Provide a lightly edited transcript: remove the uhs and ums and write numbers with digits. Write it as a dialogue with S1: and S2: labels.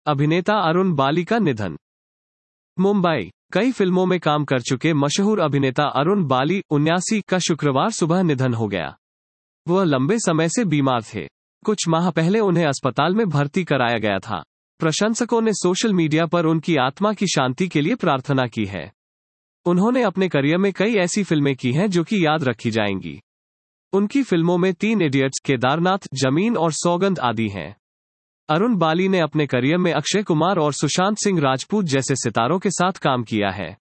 S1: अभिनेता अरुण बाली का निधन। मुंबई। कई फिल्मों में काम कर चुके मशहूर अभिनेता अरुण बाली 79 का शुक्रवार सुबह निधन हो गया। वह लंबे समय से बीमार थे। कुछ माह पहले उन्हें अस्पताल में भर्ती कराया गया था। प्रशंसकों ने सोशल मीडिया पर उनकी आत्मा की शांति के लिए प्रार्थना की है। उन्होंने अपने करियर में कई ऐसी फिल्में की हैं जो कि याद रखी जाएंगी। उनकी फिल्मों में 3 इडियट्स, केदारनाथ, जमीन और सौगंध आदि हैं। अरुण बाली ने अपने करियर में अक्षय कुमार और सुशांत सिंह राजपूत जैसे सितारों के साथ काम किया है।